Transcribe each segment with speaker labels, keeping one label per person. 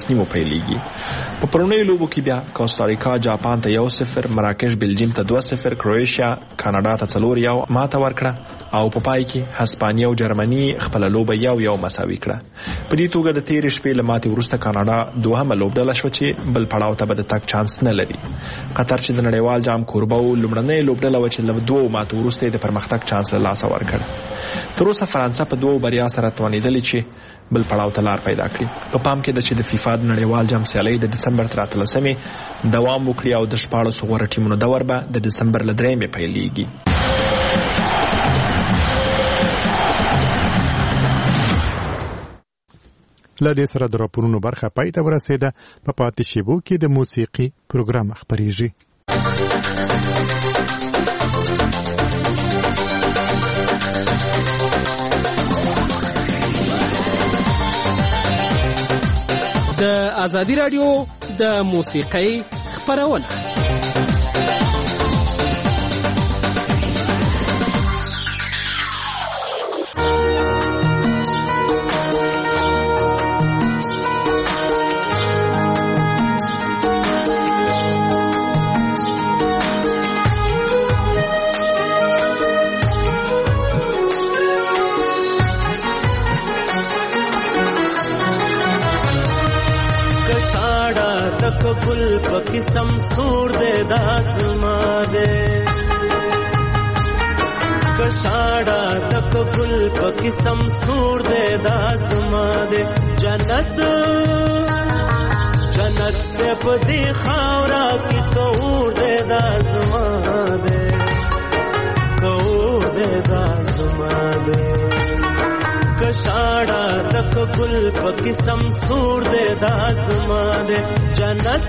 Speaker 1: نیمو پیلیږي. په پرونیو لوبو کې بیا کوستاریکا جاپان ته 1-0، مراکش بلجیم ته 2-0، کروشیا کاناډا ته 4 ماته ورکړه او په پای کې هسپانیا او جرمني خپل لوبه 1-1 مساوي کړه. په دې توګه د تیرې شپې له ماتې وروسته کاناډا دوهمه لوبډله شوه چې بل پړاو ته به د تګ چانس نه لري. قطر چې د نړیوال جام کوربه و لومړنۍ لوبډله وه چې له 2 ماتو وروسته د پرمختګ چانس له لاسه ورکړ. تر اوسه فرانسه په 2 بریا سره توانېدلې چې بل پړاو ته لار پیدا کړي. په پام کې د چې د فیفا د نړیوال جام سیالۍ د دسمبر تر 13مې دوام وکړي او د 14 غوره ټیمونو دور به د دسمبر له 3مې پیلېږي.
Speaker 2: له دې سره د راپورونو برخه پای ته ورسېده. په پاتې شیبو کې د موسیقي پروګرام خپرېږي.
Speaker 3: د ازادي رادیو د موسیقۍ خپرونه
Speaker 4: گل پکسم سور دے داسما دے کشاڑا تک گل پکسم سور دے داسما دے جنت جنت دے پدی خاورا کی کور دے داسما دے کور دے داسما دے کشاڑا تک گل پکسم سور دے داسما دے جنت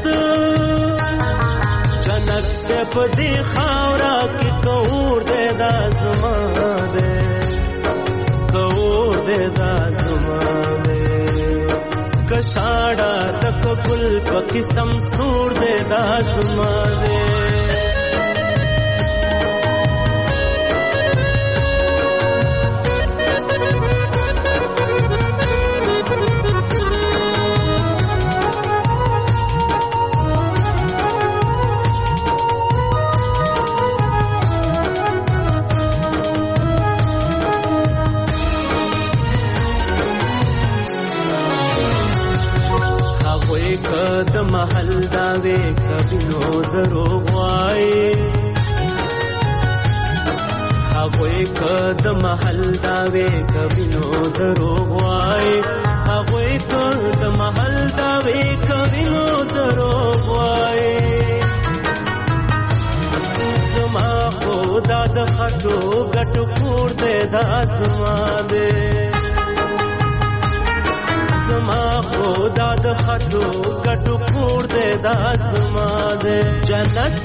Speaker 4: جنت دے پدی خاورا کی کور دے داسما دے کور دے داسما دے کشاڑا تک گل پکسم سور دے داسما دے د محل داوے کبینو دروغ وای هغوی کد محل داوے کبینو دروغ وای هغوی کد محل داوے کبینو دروغ وای زما خدا د خټو ګټو کور دې داسما دې زما خدا د خټو ګټو کور دې داسما دې جنت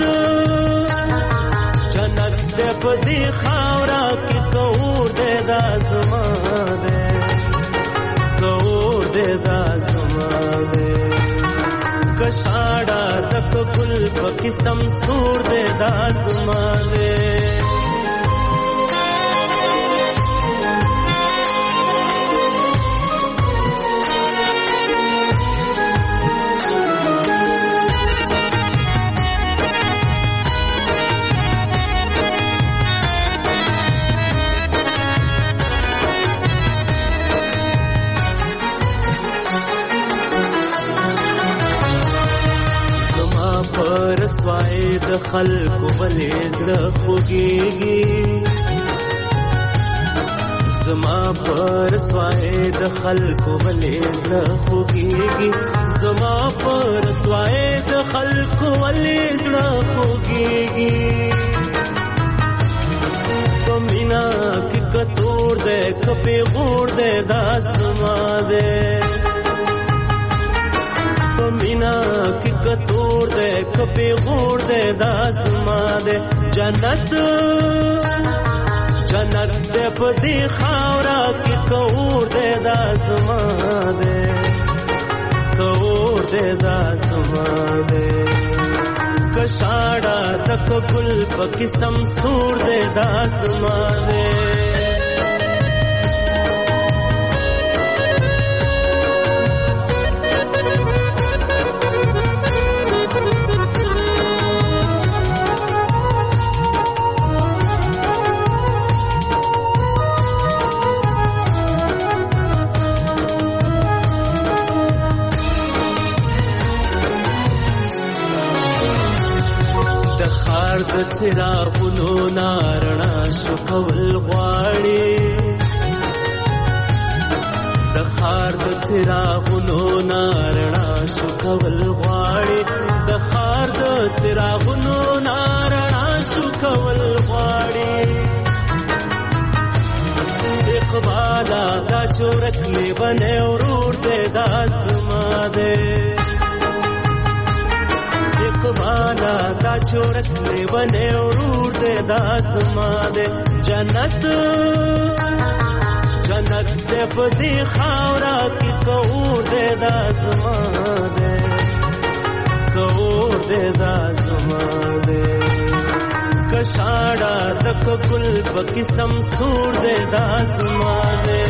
Speaker 4: جنت دې پدی خاورا کی کور دې داسما دې کور دې داسما دې کشاڑا تک گل پکسم سور دے داسما دے د خلق ولې زړه خوږيږي زما پر سوای د خلق ولې زړه خوږيږي زما پر سوای د خلق ولې زړه خوږيږي پمینا کی کتور دې کپي غور دې داسما دې پمینا کی کتور دے کپی غور دے داسما دے جنت جنت دے پدی خاورا کی کور دے داسما دے کور دے داسما دے کشاڑا تک گل پکسم سور دے داسما دے خار د څراغونو نارڼا شو کول غواړي د خار د څراغونو نارڼا شو کول غواړي د خار د څراغونو نارڼا شو کول غواړي اقبالا دا چورک لیونه ورور دې دا زما دې اقبالا دا چورک لیونه ورور دې دا زما دې جنت جنت دې په دې خاورا کې کور دې دا زما دې کور دې دا زما دې کشاړه د ګل په قسم سور دې دا زما دې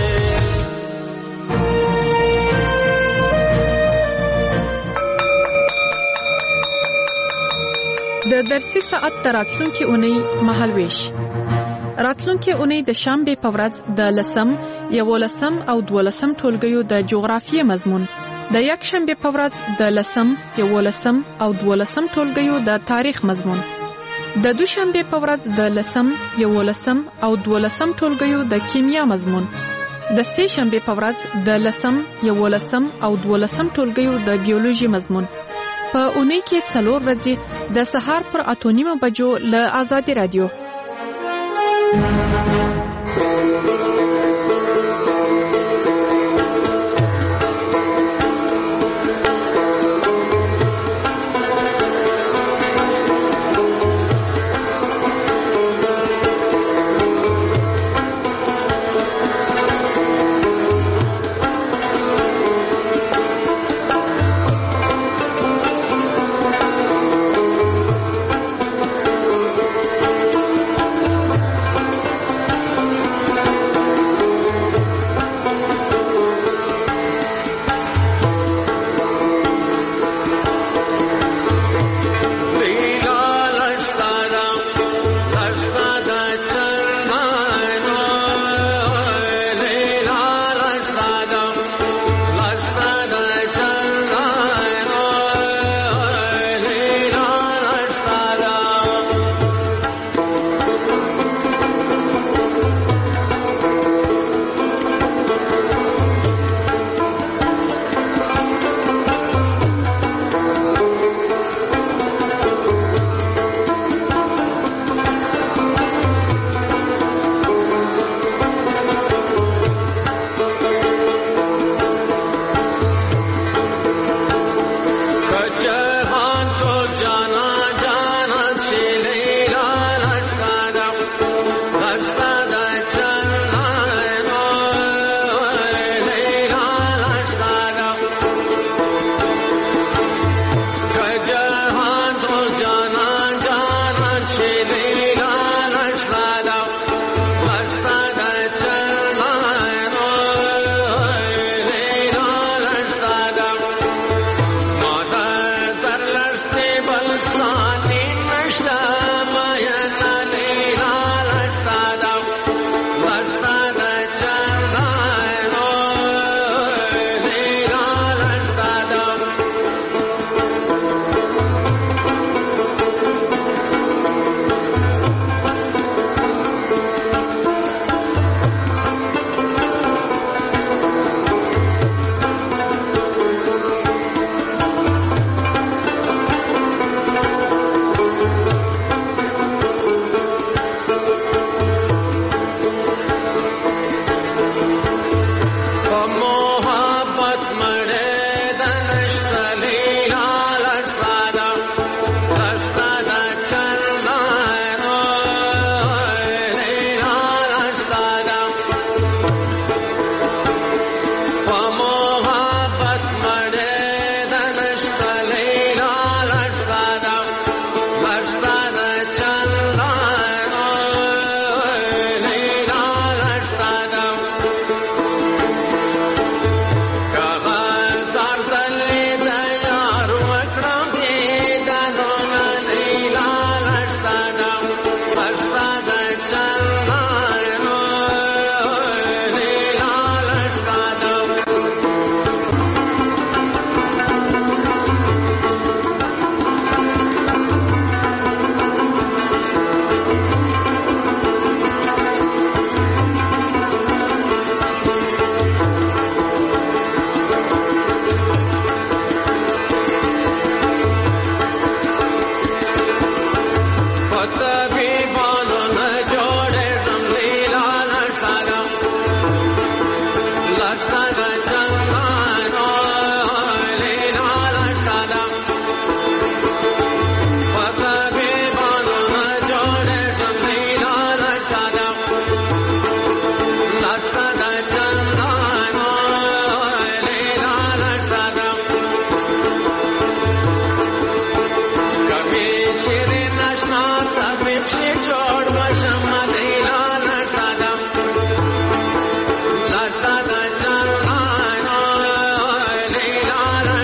Speaker 5: د درسي ساعت راتلونکي اونۍ مهالويش راتلونکي اونۍ د شنبه په ورځ د 10 11 او 12 ټولګیو د جغرافیې مضمون د یک شنبه په ورځ د 10 11 او 12 ټولګیو د تاریخ مضمون د دوشنبه په ورځ د 10 11 او 12 ټولګیو د کیمیا مضمون د سه شنبه په ورځ د 10 11 او 12 ټولګیو د بیولوژي مضمون په اونۍ کې څلور ورځې د سهار پر 8:30 بجو له آزادي رادیو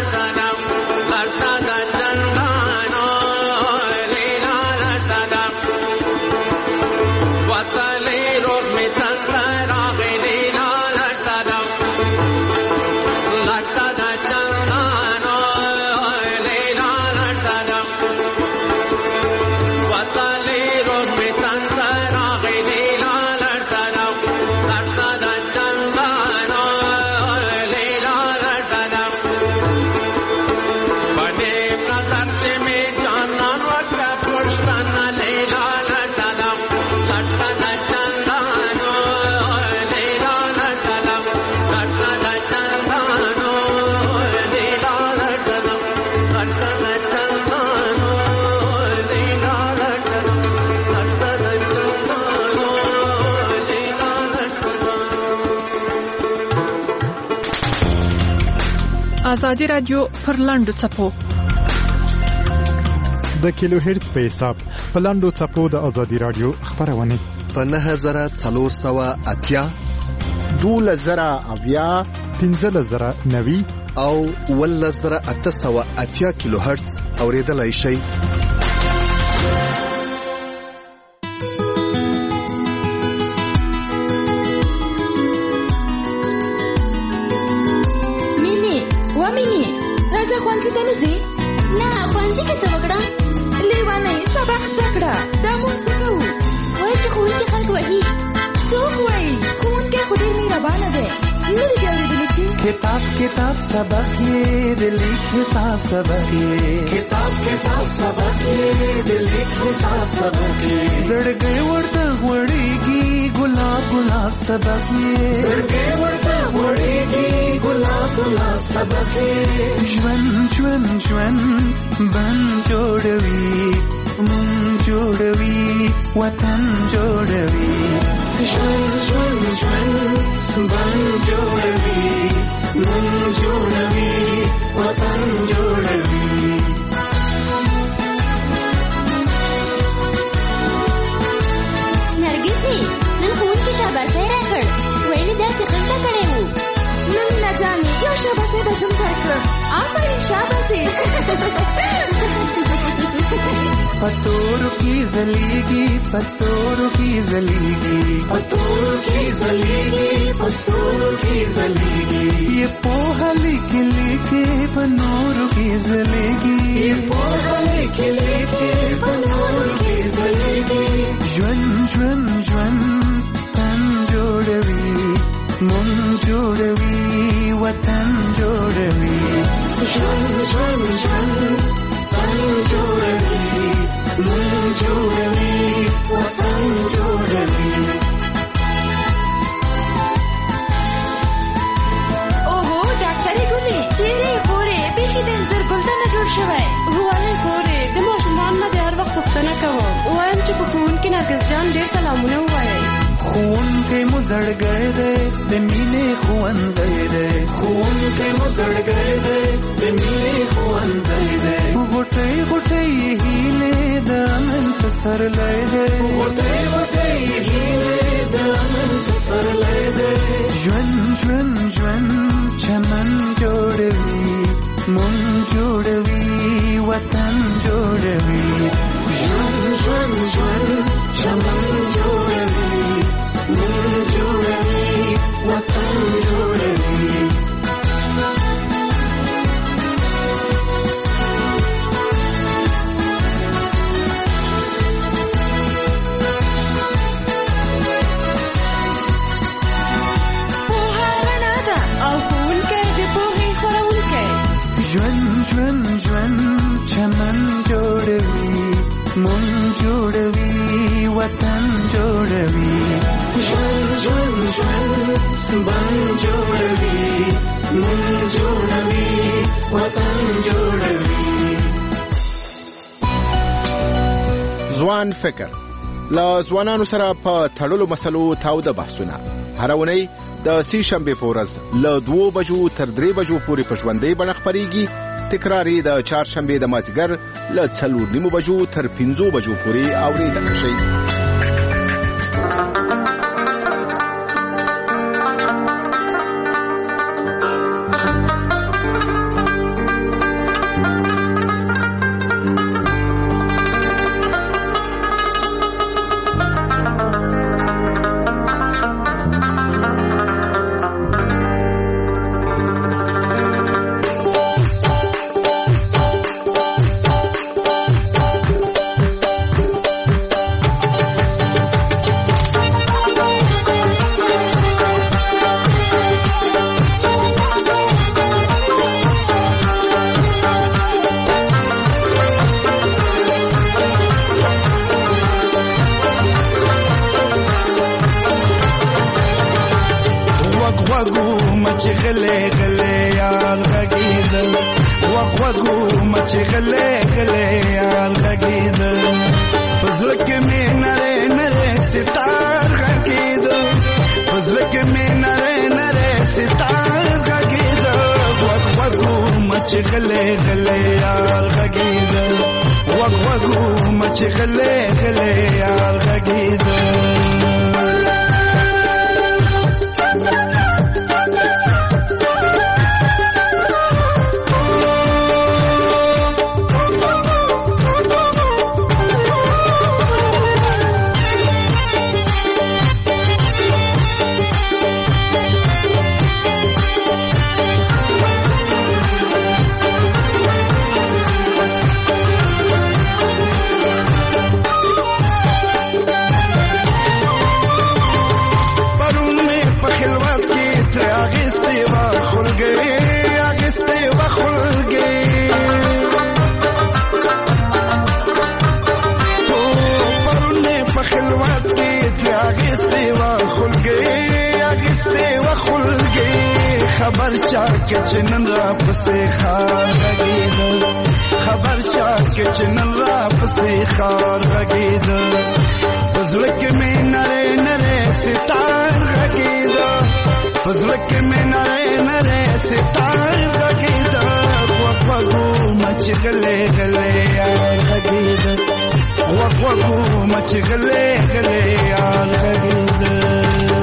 Speaker 5: آزادي رادیو پر لاندو څپو
Speaker 2: د کیلو هرتز په حساب په لاندو څپو د آزادي رادیو خبرونه
Speaker 6: په 9480
Speaker 2: 12090 15090
Speaker 6: او 11880 کیلو هرتز اوریدلای شئ.
Speaker 4: किताब सबक ये दिल हिसाब सबक ये किताब सबक ये दिल हिसाब सबक ये जड़ गए वर्ता वड़ेगी गुलाब सबक ये जड़ गए वर्ता वड़ेगी गुलाब सबक ये ज्वन बन जोड़वी मुन जोड़वी वतन जोड़वी ज्वन बन जोड़वी मन जोड़वी वतन जोड़वी.
Speaker 7: नरगिसी नन खून की शाबाशी राकड़ वैली दास खिलता करे हूँ नन न जाने क्यों शाबाशी बदम करकर आफरीन शाबाशी
Speaker 4: पतोरू की जलीगी पतोरू की जलीगी पतोरू की जलीगी पतोरू की जलीगी ये पोहा लिखे लिखे पनोरू की जलेगी ये पोहा लिखे लिखे पनोरू की जलेगी ज्वन ज्वन ज्वन तन जोड़वी मुन जोड़वी वतन जोड़वी ज्वन ज्वन ज्वन तन जोड़वी मुन जोड़वी वतन जोड़वी.
Speaker 7: ओहो डॉक्टरी गुली चेहरे खोरे बेखी दिन जर गुलदन जोड़ शवाय हुआले खोरे दिमाग मान ना दे हर वक्त पुख्तना कहो वायम चुप खून की नरगिस जान ढेर सलामुने हुआ है
Speaker 4: खून के मुजड़ गए दे मीने खुअन ज़ैदे खून के मुजड़ गए दे मीने खुअन ज़ैदे गुटे गुटे हीले दामन सर ले दे गुटे गुटे हीले दामन सर ले दे ज्वन ज्वन ज्वन चमन जोड़वी मुन जोड़वी वतन जोड़वी ज्वन ज्वन ज्वन चमन जोड़वी मुन जोड़वी वतन जोड़वी. ज्वन ज्वन ज्वन चमन जोड़वी मुन जोड़वी वतन जोड़वी ज्वन ज्वन ज्वन बन जोड़वी मुन जोड़वी वतन जोड़वी.
Speaker 8: ځوان فکر له ځوانانو سره په تړلو مسلو تاوده بحثونه هر اونۍ د سې شنبې په ورځ له 2 بجو تر 3 بجو پورې په ژوندۍ بڼه خپرېږي. تکرار یې د چهارشنبې د مازدیګر له 4:30 بجو تر 5 بجو پورې اورېدلی شئ.
Speaker 4: وغوغو مچ غلې غلې یار غږیدل وغوغو مچ غلې غلې یار غږیدل پزړه کې مې نره نره ستار غږیدل پزړه کې مې نره نره ستار غږیدل وغوغو مچ غلې غلې یار غږیدل وغوغو مچ غلې غلې یار غږیدل خبر چا کې چنن را پسې خار غږیدل خبر چا کې چنن را پسې خار غږیدل پزړه کې مې نره نره ستار غږیدل پزړه کې مې نره نره ستار غږیدل وغوغو مچ غلې غلې یار غږیدل وغوغو مچ غلې غلې یار غږیدل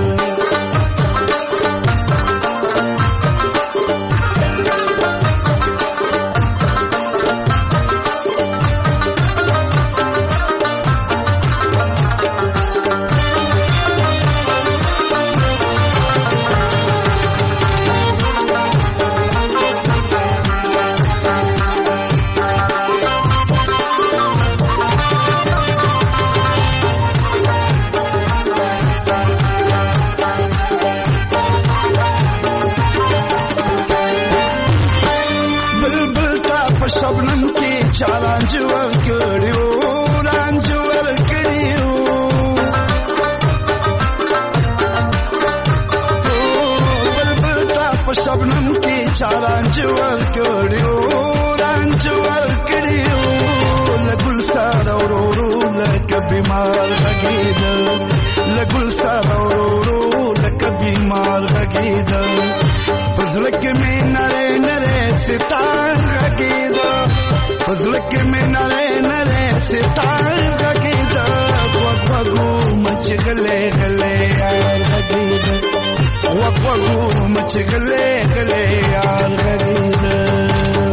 Speaker 4: شبنم کی چالانج ورکړیو رانج ورکړیو بلبل تا په شبنم کی چالانج ورکړیو رانج ورکړیو لګل سره ورورو لکه بیمار غږیدل لګل سره ورورو لکه بیمار غږیدل پزړه کې مې نره نره ستار غږیدل پزړه کې مې نره نره ستار غږیدل وغوغو مچ غلې غلې یار غږیدل وغوغو مچ غلې غلې یار غږیدل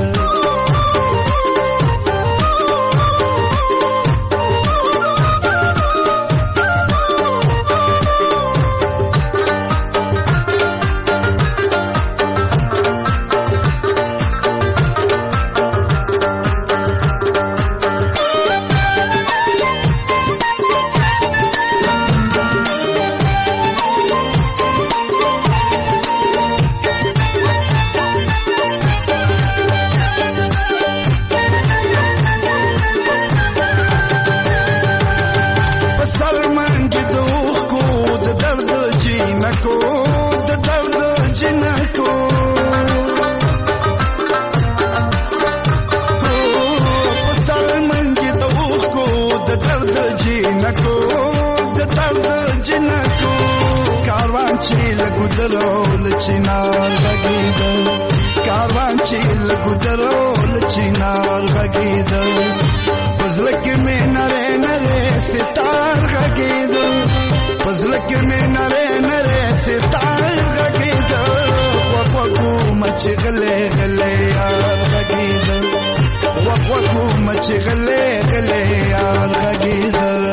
Speaker 4: چنار غږیدل کاروان چې لګودرو چنار غږیدل پزړه کې مې نره نره ستار غږیدل پزړه کې مې نره نره ستار غږیدل وغوغو مچ غلې غلې یار غږیدل وغوغو مچ غلې غلې یار غږیدل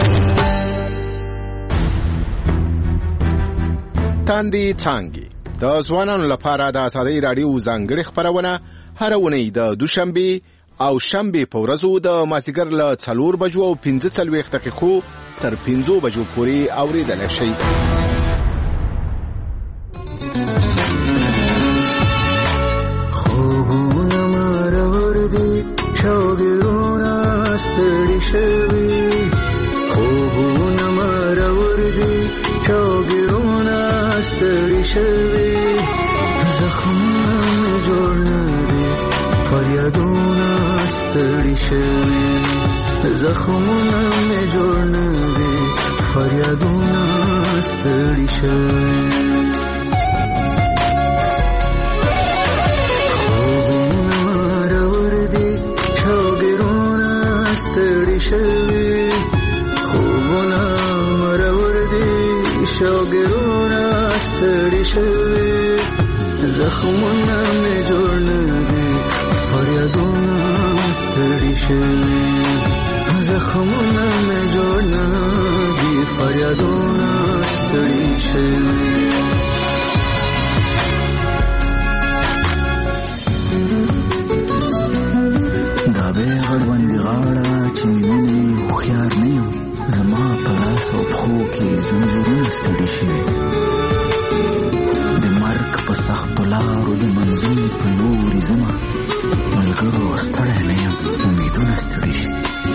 Speaker 8: تاندې څانګې د ځوانانو لپاره د ازادۍ راډیو ځانګړې خپرونه هر اونۍ د دوشنبه او شنبه په ورځو د مازیګر له 4 بجو او 15 دقیقو تر 15 بجو پورې اوریدل شي.
Speaker 9: خوبونه مرور دي شوګرونه ستړي شوي خوبونه مرور دي شوګرونه ستړي شوي فریادونه ستړي شوي زخمونه مې جوړ نه دي فریادونه ستړي شوي خوبونه مرور دي شوګرونه ستړي شوي خوبونه مرور دي شوګرونه ستړي شوي زخمونه مې جوړ نه دي فریادونه ستړي شوي زخمونه مې جوړ نه دي فریادونه ستړي شوي دا به غړوندې غاړه چې مینې هوښیار نه یم زما په لاس او پښو کې زنځیرونه ستړي شوي د مرګ په سختو لارو د منزل په لوري ځمه ملګرو ستړی نه یم امیدونه ستړي شي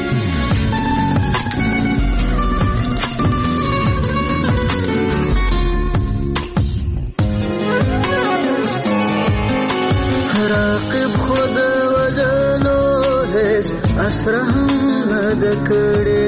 Speaker 9: راقب خود وجلو هیڅ اسره هم نه ده کړې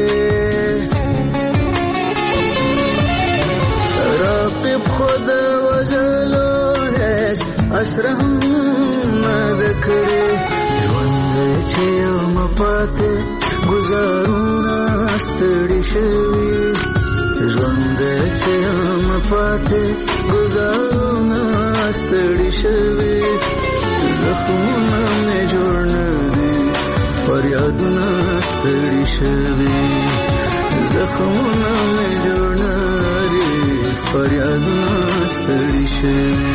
Speaker 9: راقب خود وجلو هیڅ اسره هم نه ده کړې ژوند چې یم پاتې ګزارونه ستړي شوي ژوند چې یم پاتې ګزارونه ستړي شوي زخمونه مې جوړ نه دي فریادونه ستړي شوي زخمونه مې جوړ نه دي فریادونه ستړي شوي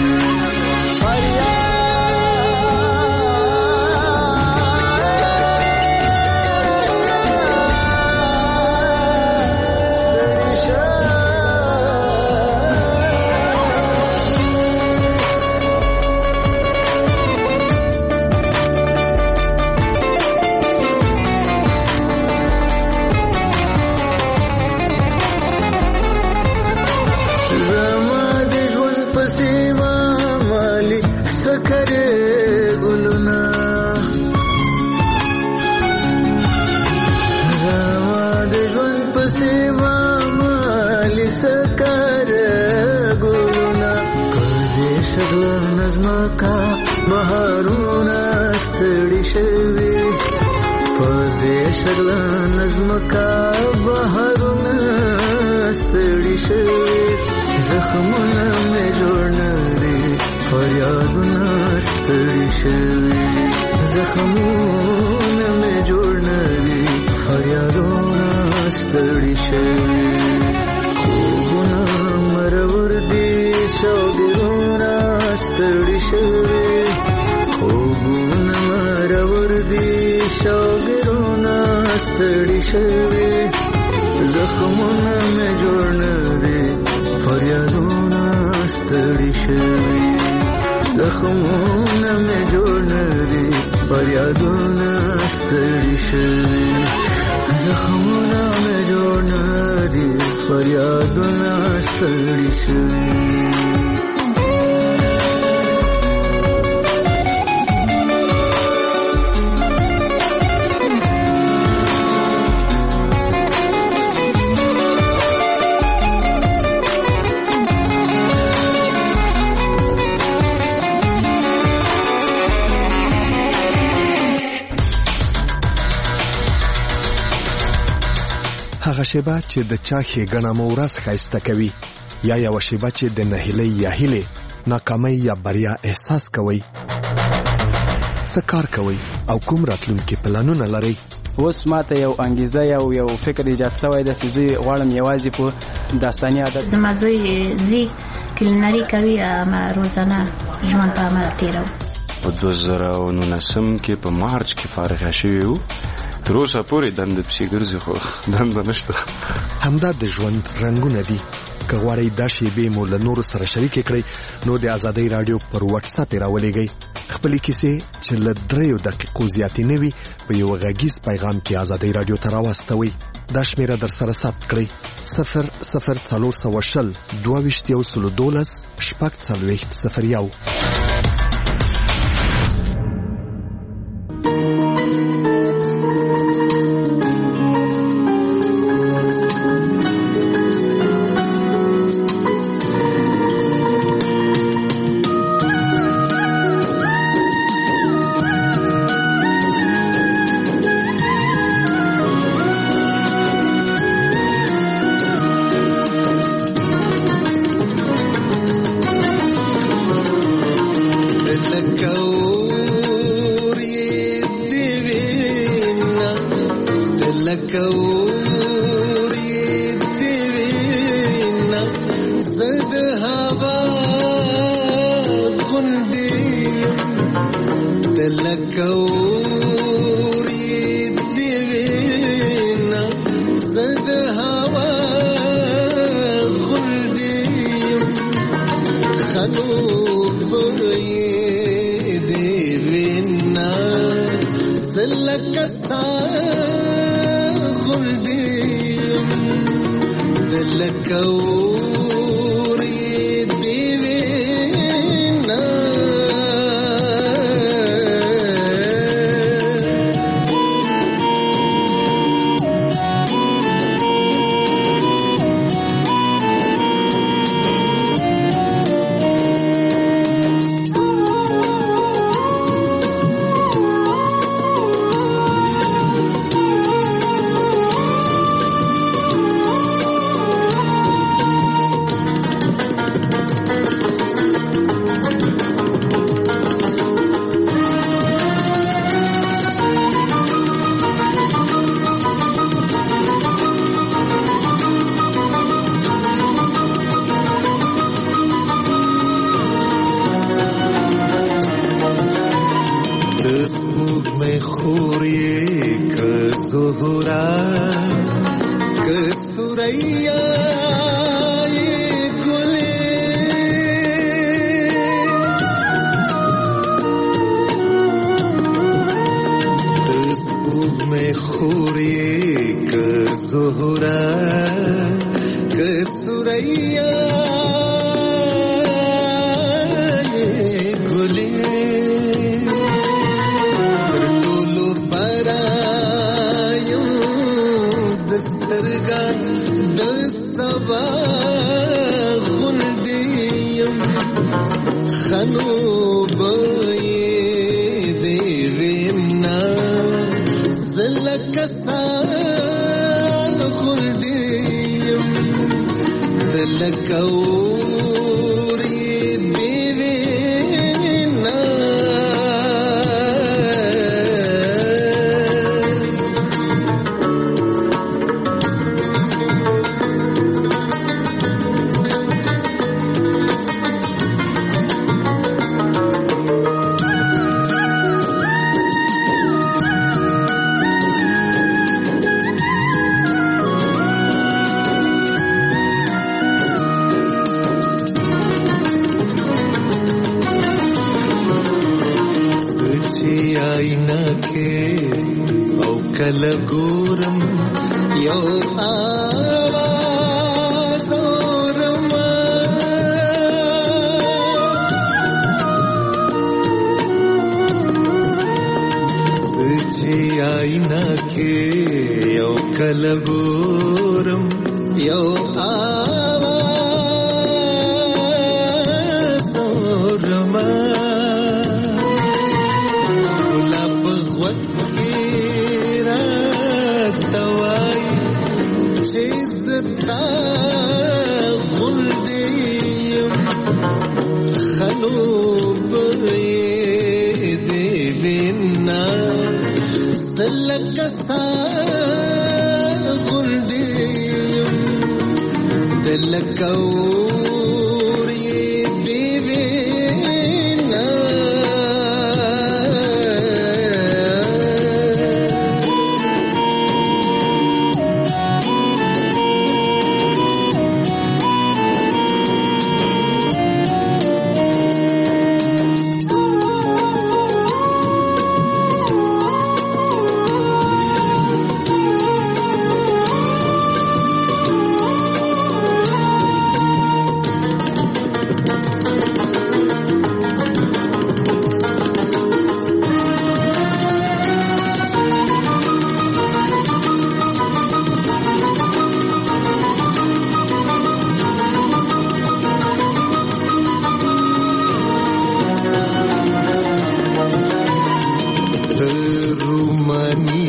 Speaker 9: نظمکا بهارونه ستړي شوي په دې شغل نظمکا بهارونه ستړي شوي زخمونه مې جوړ نه دي فریادونه ستړي شوي زخمونه مې جوړ نه دي فریادونه ستړي شوي خوبونه مرور دي شوګرونه ستړي شوي خوبونه مرور دي شوګرونه ستړي شوي زخمونه مې جوړ نه دي فریادونه ستړي شوي زخمونه مې جوړ نه دي فریادونه ستړي شوي زخمونه مې جوړ نه دي فریادونه ستړي شوي
Speaker 6: هغه شیبه چې د چا ښېګڼه مو ورځ ښایسته کوي یا یوه شیبه چې د نهیلۍ یا هیلې ناکامۍ یا بریا احساس کوئ څه کار کوئ او کوم راتلونکي پلانونه لرئ
Speaker 10: اوس ماته یو انګیزه یو فکر ایجاد شوی دی چې زه غواړم یوازې په داستاني عادت
Speaker 11: زما زوی زی کلینري کوي روزانه ژوند په عمل تېروو
Speaker 12: په 2019 کې په مارچ کې فارغ شوی وو تر اوسه پورې دنده پسې ګرځي خو دنده نشته
Speaker 6: همدا د ژوند رنګونه دي که غواړئ دا شیبې مو له نورو سره شریکې کړئ نو د ازادۍ راډیو پر واتس اپ راولېږئ خپلې کیسې چې له 3 دقیقو زیاتې نه وي په یو غږیز پیغام کې ازادۍ راډیو ته راواستوئ دا شمیره در سره ثبت کړئ 00420 22 شپږ 40 01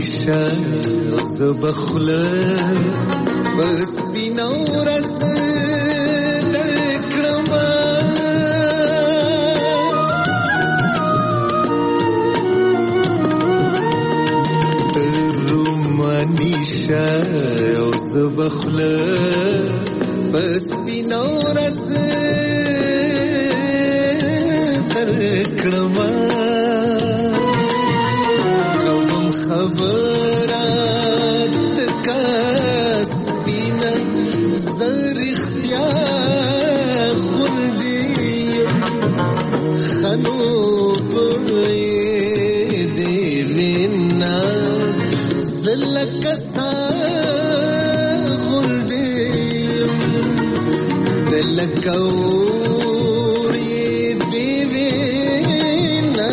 Speaker 4: نیشه زبخله بس بینو رس درکرم رومانیشه زبخله بس بینو رس درکرم خبرات کاس بنا زر اختیار خودی خنوب دیوینا زلک سا خودی دلکوری دیوینا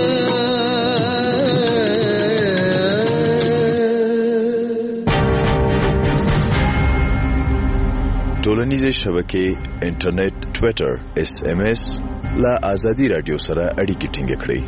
Speaker 13: ټولنیزې شبکې انټرنیټ ټویټر SMS لا ازادي رادیو سره اړیکې ټینګ کړئ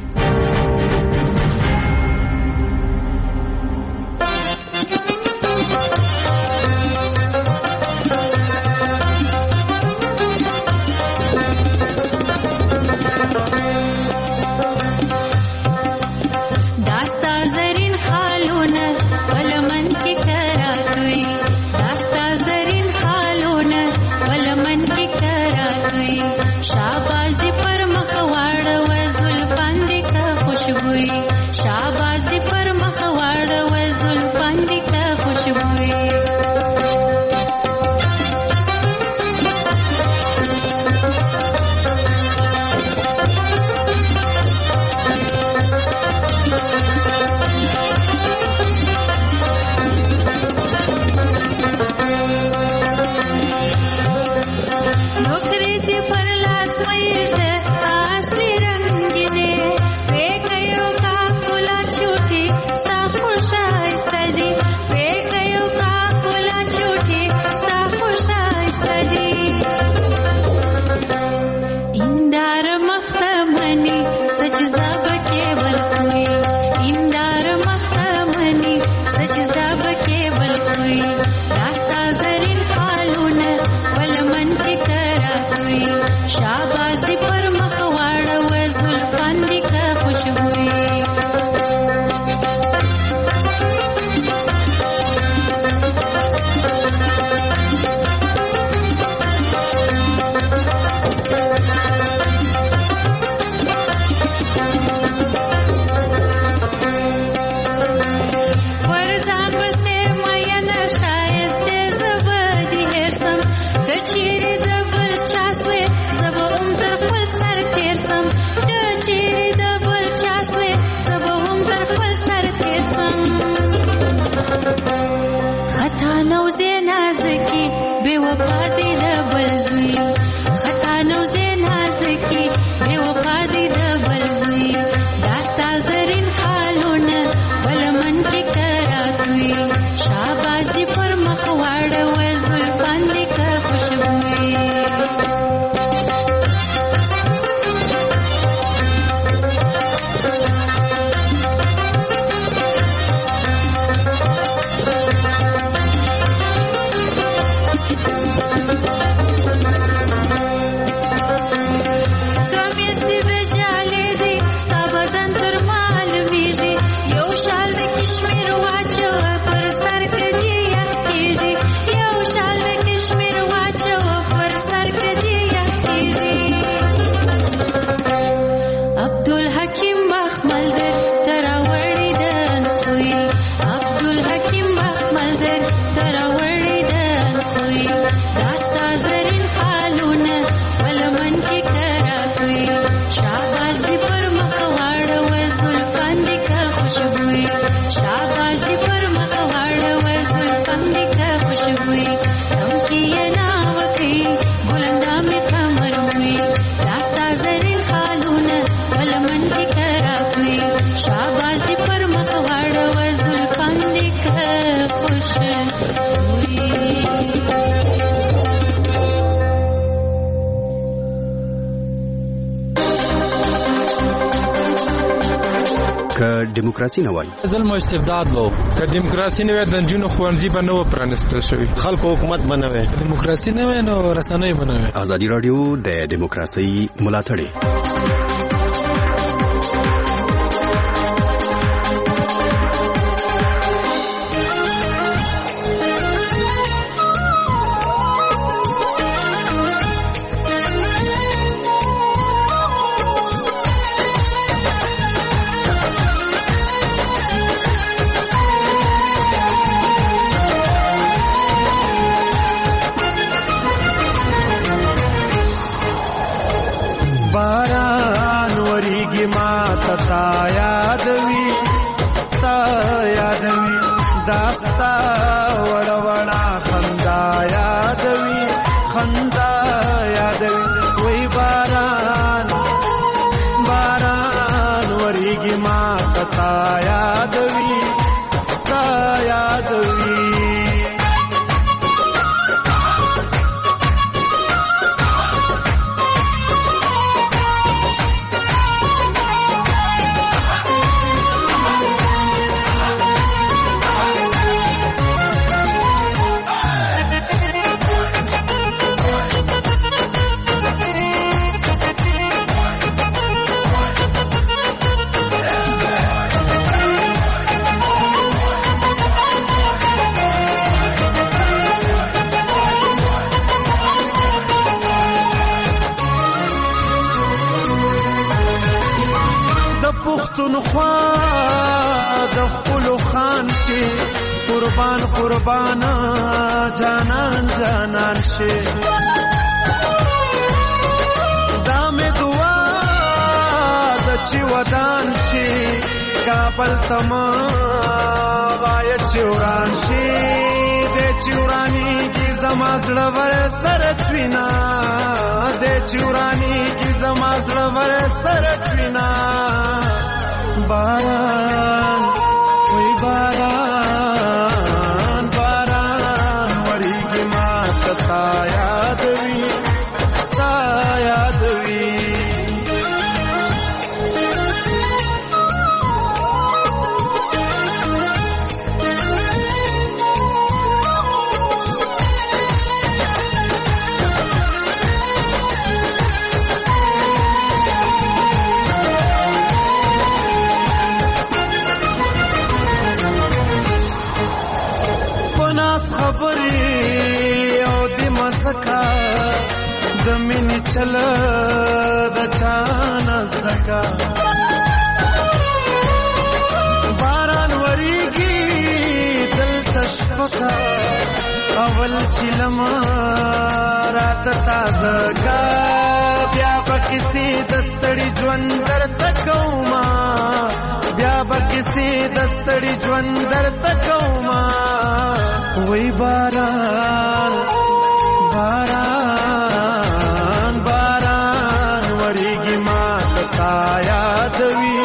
Speaker 14: دیموکراسي نه وای.
Speaker 15: ظلم او استبداد وو.
Speaker 16: که دیموکراسي نه وای د جنونو خوانځي به نو پرانستل شوی.
Speaker 17: خلکو حکومت بنوي.
Speaker 16: دیموکراسي نه وای نو رسنۍ بنوي.
Speaker 14: ازادي رادیو د دیموکراسي ملاتړ.
Speaker 4: باران وریږي ما تا یادوي داستا وړه وړه خندا یادوي وای باران وریږي ما تا یادوي پښتونخوا د خپل خان شي قربان جانان شي دا مې دعا د چې ودان شي کابل تما وای چوران شي د چورانی کی زما زړه ور سره چوینا د چورانی کی زما زړه ور سره چوینا باران وای باران وریږي ما تا یادوي د مینې چل د چانه زکا باران وریږي دلته شپکا اول چې لمه راته تازه کا بیا به کسې د ستړي ژوند درته کومه وای باران وریږي ما تا یادوي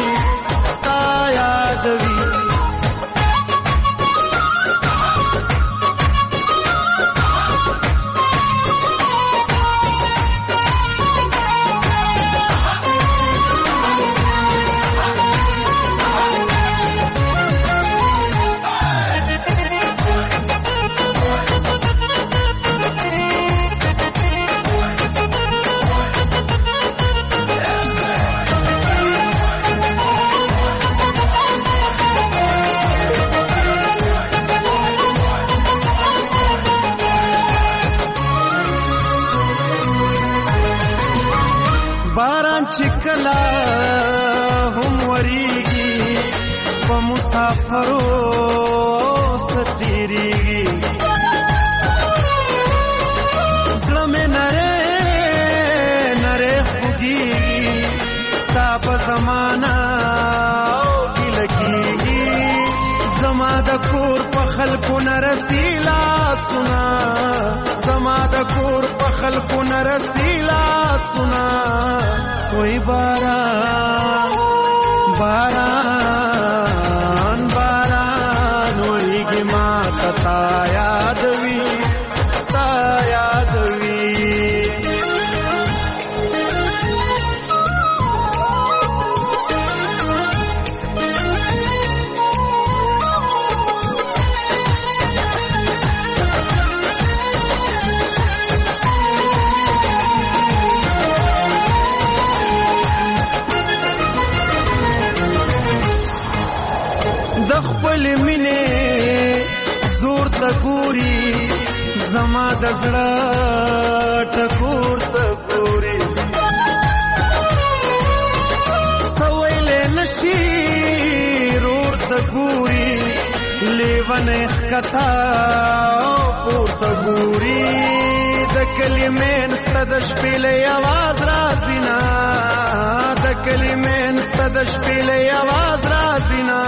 Speaker 4: چکلا هم وریږي په مسافرو ستیریږي زړه مې نره خوږیږي ستا په زمانه ګیله کېږي زما د کور په خلکو نه رسي لاسونه وای باران وریږي ما تا یادوي د خپل مینې زور ته ګوري زما د زړه ټکور ته ګوري سویلې نشي رور ته ګوري لیونه ښکتا پورته ګوري د کلمې نسته د شپېلې اواز راځي نه د کلمې نسته د شپېلې اواز راځي نه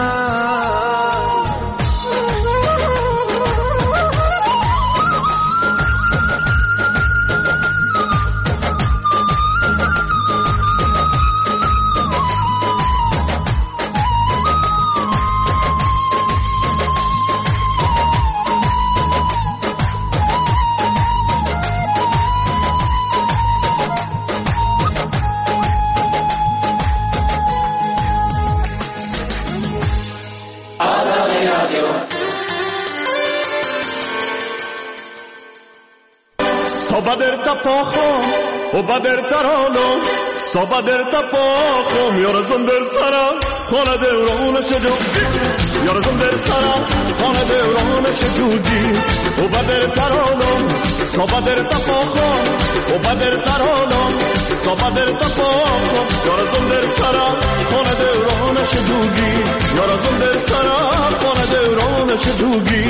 Speaker 15: Sobader tapochom, obader tarolom, sobader tapochom, yorazon der sara, khona de urona shjugi, yorazon der sara, khona de urona shjugi, obader tarolom, sobader tapochom, obader tarolom, sobader tapochom, yorazon der sara, khona de urona shjugi, yorazon der sara, khona de urona shjugi.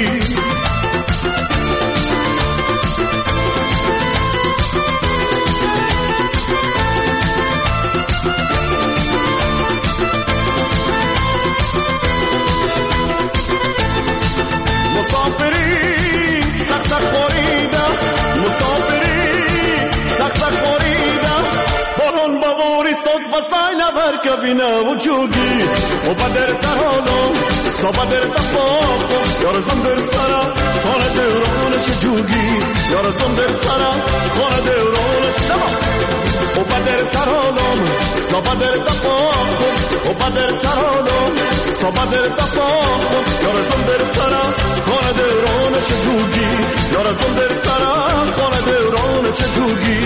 Speaker 15: Kabina ucugi o bader tarolo so bader tapoko yorazon der sara khona de urona shjugi yorazon der sara khona de urona o bader tarolo so bader tapoko o bader tarolo so bader tapoko yorazon der sara khona de urona shjugi yorazon der sara khona de urona shjugi